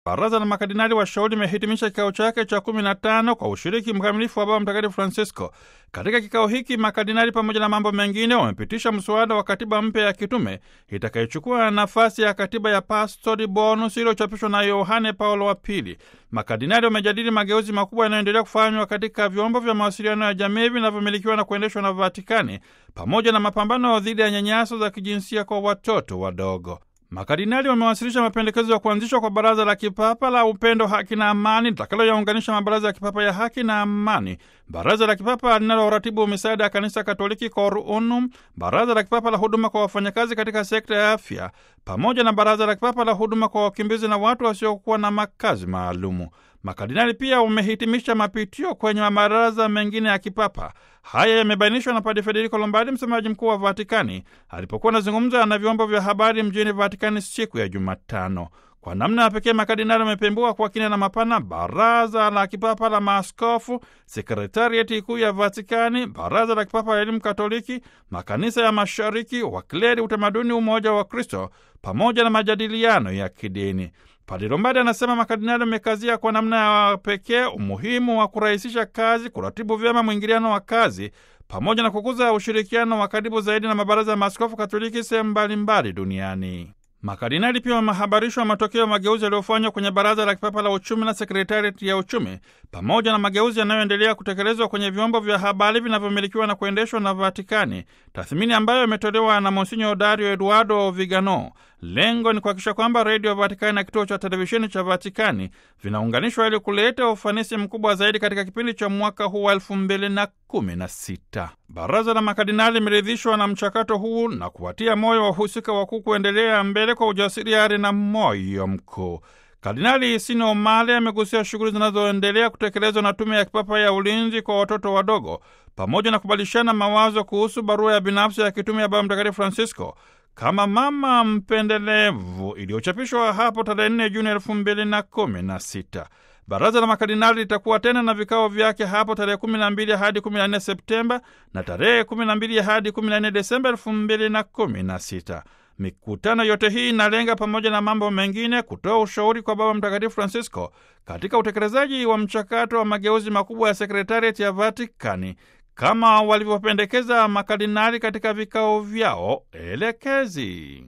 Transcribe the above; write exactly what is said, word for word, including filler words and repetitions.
Baraza la makardinali washauri limehitimisha kikao chake cha kumi na tano kwa ushiriki mkamilifu wa Baba Mtakatifu Francisco. Katika kikao hiki makardinali pamoja na mambo mengine wamepitisha mswada wa katiba mpya ya kitume itakayochukua nafasi ya katiba ya Pastori Bonus iliyochapishwa na Yohane Paulo wa Pili. Makardinali wamejadili mageuzi makubwa yanayoendelea kufanywa katika vyombo vya mawasiliano ya jamii vinavyomilikiwa na kuendeshwa na Vatikani, pamoja na mapambano dhidi ya nyanyaso za kijinsia kwa watoto wadogo. Makardinali wamewasilisha mapendekezo ya kuanzishwa kwa baraza la kipapa la upendo, haki na amani litakaloyaunganisha mabaraza ya kipapa ya haki na amani, baraza la kipapa linaloratibu misaada ya kanisa Katoliki Cor Unum, baraza la kipapa la huduma kwa wafanyakazi katika sekta ya afya, pamoja na baraza la kipapa la huduma kwa wakimbizi na watu wasiokuwa na makazi maalumu. Makardinali pia wamehitimisha mapitio kwenye mabaraza mengine ya kipapa. Haya yamebainishwa na Padre Federico Lombardi, msemaji mkuu wa Vatikani, alipokuwa anazungumza na vyombo vya habari mjini Vatikani siku ya Jumatano. Kwa namna ya pekee makardinali wamepembua kwa kina na mapana baraza la kipapa la maaskofu, sekretarieti kuu ya Vatikani, baraza la kipapa la elimu Katoliki, makanisa ya mashariki, wakleri, utamaduni, umoja wa Kristo, pamoja na majadiliano ya kidini. Padre Lombardi anasema makardinali wamekazia kwa namna ya pekee umuhimu wa kurahisisha kazi, kuratibu vyema mwingiliano wa kazi, pamoja na kukuza ushirikiano wa karibu zaidi na mabaraza ya maaskofu Katoliki sehemu mbalimbali duniani. Makardinali pia wamehabarishwa matokeo ya mageuzi yaliyofanywa kwenye baraza la kipapa la uchumi na sekretarieti ya uchumi, pamoja na mageuzi yanayoendelea kutekelezwa kwenye vyombo vya habari vinavyomilikiwa na kuendeshwa na Vatikani, tathmini ambayo imetolewa na Monsinyo Dario Eduardo Vigano. Lengo ni kuhakikisha kwamba redio Vatikani na kituo cha televisheni cha Vatikani vinaunganishwa ili kuleta ufanisi mkubwa zaidi katika kipindi cha mwaka huu wa elfu mbili na kumi na sita. Baraza la makardinali limeridhishwa na mchakato huu na kuwatia moyo wahusika wakuu kuendelea mbele kwa ujasiri, ari na moyo mkuu. Kardinali Sino Male amegusia shughuli zinazoendelea kutekelezwa na tume ya kipapa ya ulinzi kwa watoto wadogo, pamoja na kubadilishana mawazo kuhusu barua ya binafsi ya kitume ya Baba Mtakatifu Francisco kama mama mpendelevu iliyochapishwa hapo tarehe nne Juni elfu mbili na kumi na sita. Baraza la makardinali litakuwa tena na vikao vyake hapo tarehe kumi na mbili hadi kumi na nne Septemba na tarehe kumi na mbili hadi kumi na nne Desemba elfu mbili na kumi na sita. Mikutano yote hii inalenga pamoja na mambo mengine kutoa ushauri kwa Baba Mtakatifu Francisco katika utekelezaji wa mchakato wa mageuzi makubwa ya sekretarieti ya Vatikani kama walivyopendekeza makardinali katika vikao vyao elekezi.